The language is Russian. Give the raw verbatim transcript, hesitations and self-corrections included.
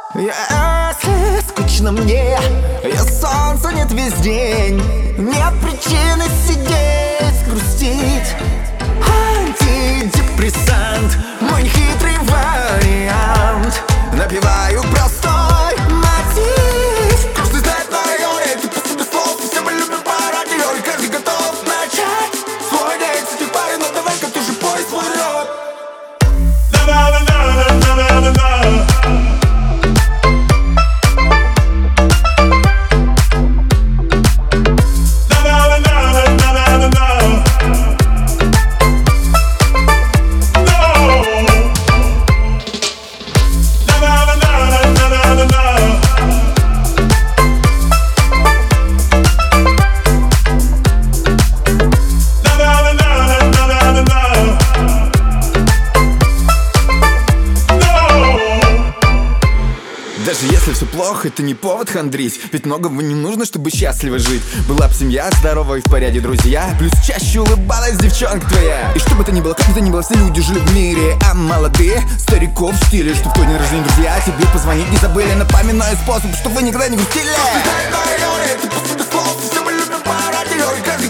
Если скучно мне, и солнца нет весь день, нет причины сидеть, грустить. Антидепрессант, мой хитрый вариант. Напиваю простой мотив. Каждый знает на районе, ты по себе слов. Все мы любим по радио, и каждый готов начать свой день с этих парень. Но давай-ка ты же пой свой рот. Даже если все плохо, это не повод хандрить. Ведь многого не нужно, чтобы счастливо жить. Была б семья здоровая и в порядке друзья. Плюс чаще улыбалась девчонка твоя. И чтобы это ни было, как бы то ни было, все люди жили в мире. А молодые стариков в стиле, что в твой день рождения друзья тебе позвонить не забыли. Напоминаю способ, чтобы вы никогда не грустили. Ты по себе слов, все мы любим по радио, и каждый